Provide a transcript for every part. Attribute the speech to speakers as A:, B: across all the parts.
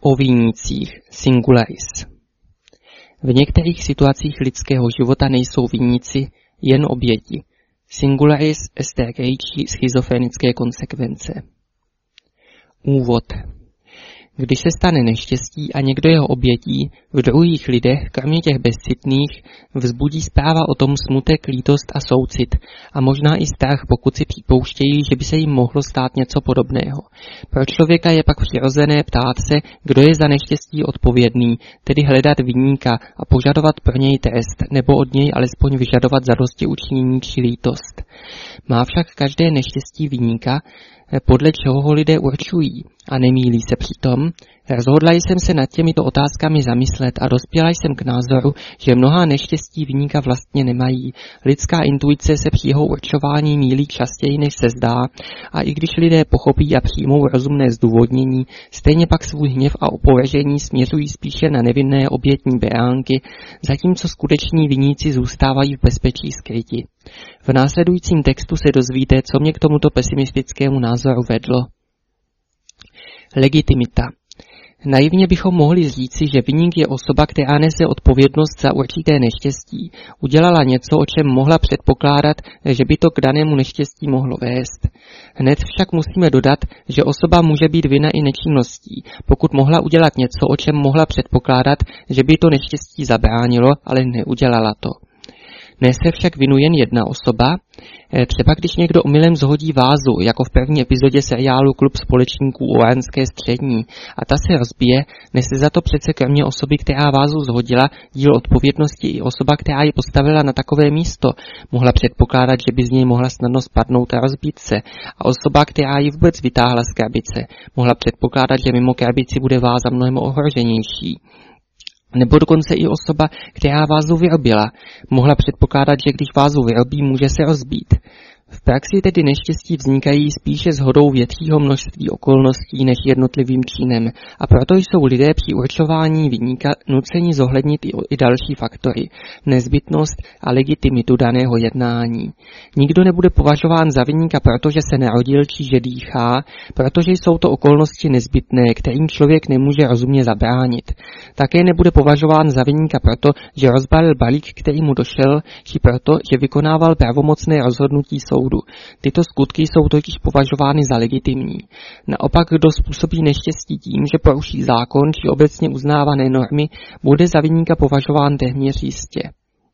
A: O vinících singularis. V některých situacích lidského života nejsou viníci jen oběti. Singularis est rejčí schizofrenické konsekvence. Úvod. Když se stane neštěstí a někdo jeho obětí, v druhých lidech, kromě těch bezcitných, vzbudí zpráva o tom smutek, lítost a soucit a možná i strach, pokud si připouštějí, že by se jim mohlo stát něco podobného. Pro člověka je pak přirozené ptát se, kdo je za neštěstí odpovědný, tedy hledat viníka a požadovat pro něj trest, nebo od něj alespoň vyžadovat zadostiučinění či lítost. Má však každé neštěstí viníka, podle čeho ho lidé určují, a nemýlí se přitom. Rozhodla jsem se nad těmito otázkami zamyslet a dospěla jsem k názoru, že mnohá neštěstí viníka vlastně nemají. Lidská intuice se při jeho určování mýlí častěji, než se zdá, a i když lidé pochopí a přijmou rozumné zdůvodnění, stejně pak svůj hněv a opovržení směřují spíše na nevinné obětní beránky, zatímco skuteční viníci zůstávají v bezpečí skryti. V následujícím textu se dozvíte, co mě k tomuto pesimistickému názoru vedlo. Legitimita. Naivně bychom mohli říci, že viník je osoba, která nese odpovědnost za určité neštěstí. Udělala něco, o čem mohla předpokládat, že by to k danému neštěstí mohlo vést. Hned však musíme dodat, že osoba může být vinna i nečinností, pokud mohla udělat něco, o čem mohla předpokládat, že by to neštěstí zabránilo, ale neudělala to. Nese však vinu jen jedna osoba, třeba když někdo omylem zhodí vázu, jako v první epizodě seriálu Klub společníků u Vojenské střední, a ta se rozbije, nese za to přece kromě osoby, která vázu zhodila, díl odpovědnosti i osoba, která ji postavila na takové místo. Mohla předpokládat, že by z něj mohla snadno spadnout a rozbít se, a osoba, která ji vůbec vytáhla z krabice, mohla předpokládat, že mimo krabici bude váza mnohem ohroženější. Nebo dokonce i osoba, která vázu vyrobila, mohla předpokládat, že když vázu vyrobí, může se rozbít. V praxi tedy neštěstí vznikají spíše shodou většího množství okolností než jednotlivým činem, a proto jsou lidé při určování viníka nuceni zohlednit i další faktory, nezbytnost a legitimitu daného jednání. Nikdo nebude považován za viníka, protože se narodil či že dýchá, protože jsou to okolnosti nezbytné, kterým člověk nemůže rozumně zabránit. Také nebude považován za viníka proto, že rozbalil balík, který mu došel, či proto, že vykonával pravomocné rozhodnutí soudu. Tyto skutky jsou totiž považovány za legitimní. Naopak, kdo způsobí neštěstí tím, že poruší zákon či obecně uznávané normy, bude za viníka považován téměř jistě.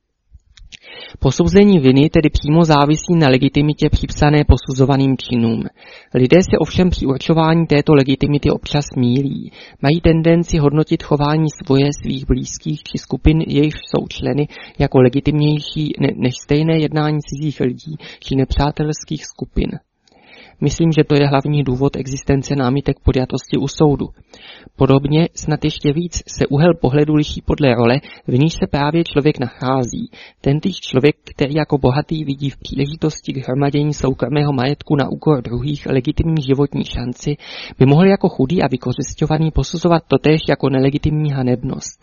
A: Posouzení viny tedy přímo závisí na legitimitě připsané posuzovaným činům. Lidé se ovšem při určování této legitimity občas mýlí. Mají tendenci hodnotit chování svých blízkých či skupin, jejichž jsou členy, jako legitimnější než stejné jednání cizích lidí či nepřátelských skupin. Myslím, že to je hlavní důvod existence námitek podjatosti u soudu. Podobně, snad ještě víc, se úhel pohledu liší podle role, v níž se právě člověk nachází. Tentýž člověk, který jako bohatý vidí v příležitosti k hromadění soukromého majetku na úkor druhých legitimní životní šanci, by mohl jako chudý a vykořisťovaný posuzovat totéž jako nelegitimní hanebnost.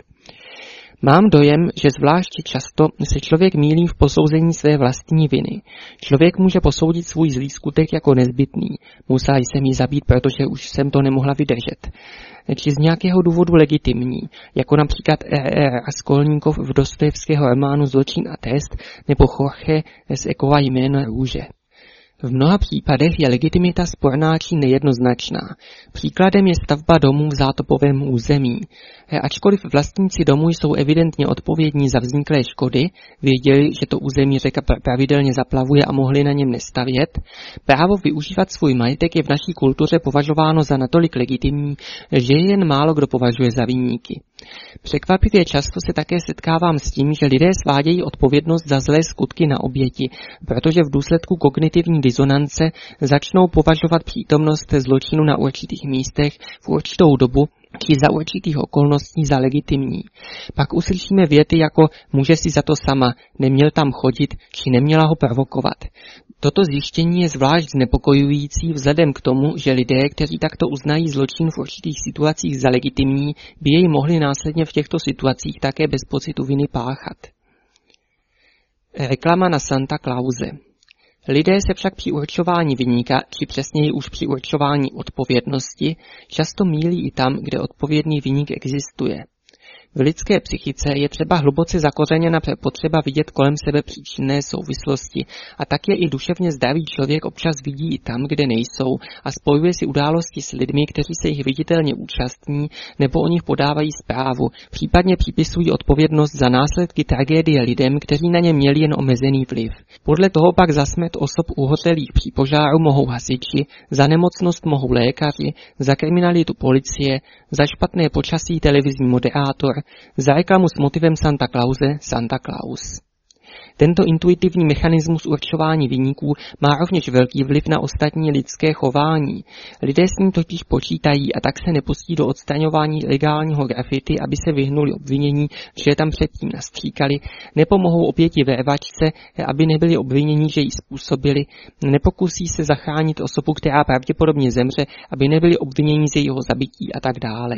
A: Mám dojem, že zvláště často se člověk mýlí v posouzení své vlastní viny. Člověk může posoudit svůj zlý skutek jako nezbytný. Musela jsem ji zabít, protože už jsem to nemohla vydržet. Či z nějakého důvodu legitimní, jako například R.R. Raskolníkov v Dostojevského románu Zločin a trest nebo Jorge Sekova Jméno růže. V mnoha případech je legitimita sporná či nejednoznačná. Příkladem je stavba domů v zátopovém území. Ačkoliv vlastníci domů jsou evidentně odpovědní za vzniklé škody, věděli, že to území řeka pravidelně zaplavuje a mohli na něm nestavět, právo využívat svůj majetek je v naší kultuře považováno za natolik legitimní, že jen málo kdo považuje za viníky. Překvapivě často se také setkávám s tím, že lidé svádějí odpovědnost za zlé skutky na oběti, protože v důsledku kognitivní disonance začnou považovat přítomnost zločinu na určitých místech v určitou dobu či za určitých okolností za legitimní. Pak uslyšíme věty jako může si za to sama, neměl tam chodit či neměla ho provokovat. Toto zjištění je zvlášť znepokojující vzhledem k tomu, že lidé, kteří takto uznají zločin v určitých situacích za legitimní, by jej mohli následně v těchto situacích také bez pocitu viny páchat. Reklama na Santa Clause. Lidé se však při určování viníka, či přesněji už při určování odpovědnosti, často mýlí i tam, kde odpovědný viník existuje. V lidské psychice je třeba hluboce zakořeněna potřeba vidět kolem sebe příčinné souvislosti a tak je i duševně zdravý člověk občas vidí i tam, kde nejsou a spojuje si události s lidmi, kteří se jich viditelně účastní nebo o nich podávají zprávu, případně připisují odpovědnost za následky tragédie lidem, kteří na ně měli jen omezený vliv. Podle toho pak za smrt osob uhořelých při požáru mohou hasiči, za nemocnost mohou lékaři, za kriminalitu policie, za špatné počasí televizní moderátor, za reklamu s motivem Santa Clause Santa Claus. Tento intuitivní mechanismus určování viníků má rovněž velký vliv na ostatní lidské chování. Lidé s ním totiž počítají a tak se nepustí do odstraňování legálního grafity, aby se vyhnuli obvinění, že je tam předtím nastříkali, nepomohou oběti vévačce, aby nebyli obvinění, že ji způsobili, nepokusí se zachránit osobu, která pravděpodobně zemře, aby nebyli obvinění z jejího zabití a tak dále.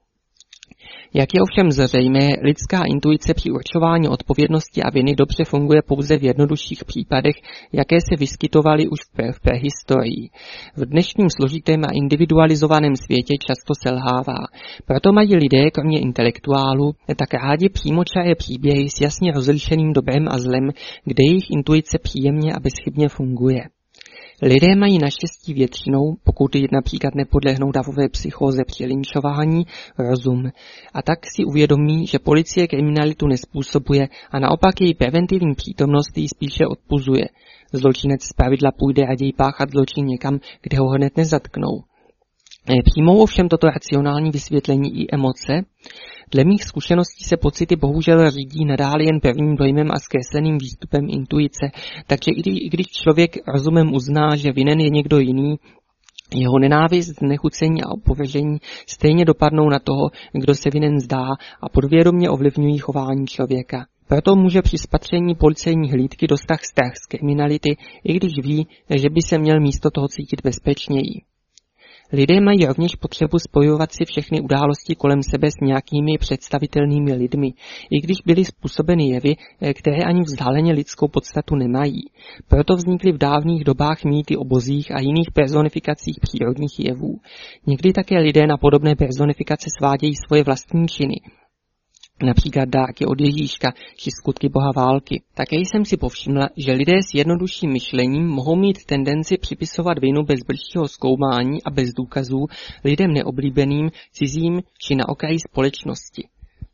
A: Jak je ovšem zřejmé, lidská intuice při určování odpovědnosti a viny dobře funguje pouze v jednodušších případech, jaké se vyskytovaly už v prehistorii. V dnešním složitém a individualizovaném světě často selhává. Proto mají lidé, kromě intelektuálů, tak rádi přímočaré příběhy s jasně rozlišeným dobrem a zlem, kde jejich intuice příjemně a bezchybně funguje. Lidé mají naštěstí většinou, pokud například nepodlehnou davové psychóze při linčování, rozum. A tak si uvědomí, že policie kriminalitu nezpůsobuje a naopak její preventivní přítomnost ji spíše odpuzuje. Zločinec zpravidla půjde raději páchat zločin někam, kde ho hned nezatknou. Přijmou ovšem toto racionální vysvětlení i emoce. Dle mých zkušeností se pocity bohužel řídí nadále jen pevným dojmem a zkresleným výstupem intuice, takže i když člověk rozumem uzná, že vinen je někdo jiný, jeho nenávist, znechucení a opovržení stejně dopadnou na toho, kdo se vinen zdá a podvědomě ovlivňují chování člověka. Proto může při spatření policejní hlídky dostat strach z kriminality, i když ví, že by se měl místo toho cítit bezpečněji. Lidé mají rovněž potřebu spojovat si všechny události kolem sebe s nějakými představitelnými lidmi, i když byly způsobeny jevy, které ani vzdáleně lidskou podstatu nemají. Proto vznikly v dávných dobách mýty o bozích a jiných personifikacích přírodních jevů. Někdy také lidé na podobné personifikace svádějí svoje vlastní činy, například dárky od Ježíška či skutky boha války. Také jsem si povšimla, že lidé s jednodušším myšlením mohou mít tendenci připisovat vinu bez bližšího zkoumání a bez důkazů lidem neoblíbeným, cizím či na okraji společnosti.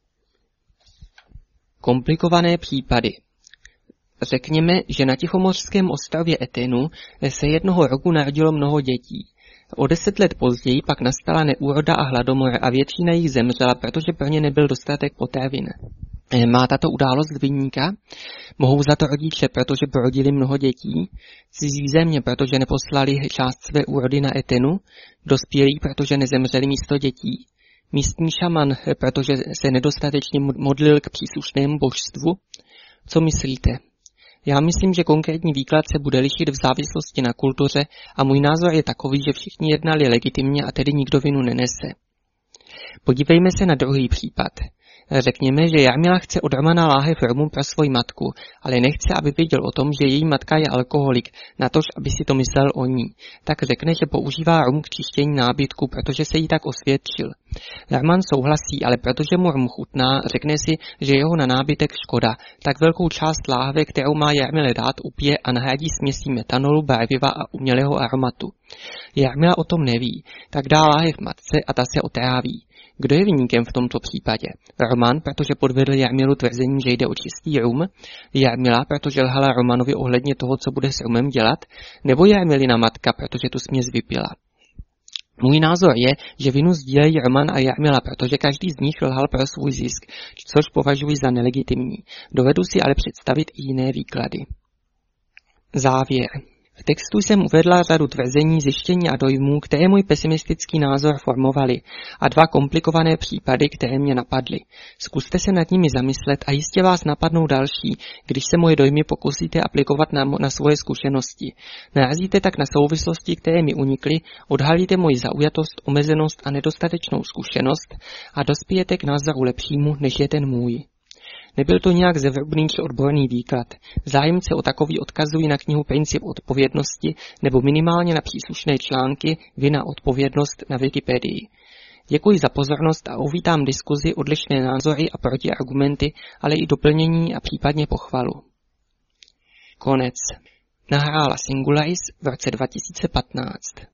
A: Komplikované případy. Řekněme, že na tichomořském ostrově Etenu se jednoho roku narodilo mnoho dětí. O 10 let později pak nastala neúroda a hladomor a většina jich zemřela, protože pro ně nebyl dostatek potravin. Má tato událost viníka? Mohou za to rodiče, protože porodili mnoho dětí? Cizí země, protože neposlali část své úrody na Etenu? Dospělí, protože nezemřeli místo dětí? Místní šaman, protože se nedostatečně modlil k příslušnému božstvu? Co myslíte? Já myslím, že konkrétní výklad se bude lišit v závislosti na kultuře a můj názor je takový, že všichni jednali legitimně a tedy nikdo vinu nenese. Podívejme se na druhý případ. Řekněme, že Jarmila chce od Romana láhev romu pro svoji matku, ale nechce, aby věděl o tom, že její matka je alkoholik, natož aby si to myslel o ní. Tak řekne, že používá rum k čištění nábytku, protože se jí tak osvědčil. Roman souhlasí, ale protože mu rum chutná, řekne si, že jeho na nábytek škoda, tak velkou část láhve, kterou má Jarmile dát, upije a nahradí směsí metanolu, barviva a umělého aromatu. Jarmila o tom neví, tak dá láhev matce a ta se otráví. Kdo je viníkem v tomto případě? Roman, protože podvedl Jarmilu tvrzením, že jde o čistý rum? Jarmila, protože lhala Romanovi ohledně toho, co bude s rumem dělat? Nebo Jarmilina matka, protože tu směs vypila? Můj názor je, že vinu sdílejí Roman a Jarmila, protože každý z nich lhal pro svůj zisk, což považuji za nelegitimní. Dovedu si ale představit i jiné výklady. Závěr. V textu jsem uvedla řadu tvrzení, zjištění a dojmů, které můj pesimistický názor formovaly, a 2 komplikované případy, které mě napadly. Zkuste se nad nimi zamyslet a jistě vás napadnou další, když se moje dojmy pokusíte aplikovat na svoje zkušenosti. Narazíte tak na souvislosti, které mi unikly, odhalíte moji zaujatost, omezenost a nedostatečnou zkušenost a dospějete k názoru lepšímu, než je ten můj. Nebyl to nějak zevrubný či odborný výklad. Zájemce o takový odkazují na knihu Princip odpovědnosti nebo minimálně na příslušné články Vina odpovědnost na Wikipedii. Děkuji za pozornost a uvítám diskuzi, odlišné názory a protiargumenty, ale i doplnění a případně pochvalu. Konec. Nahrála Singularis v roce 2015.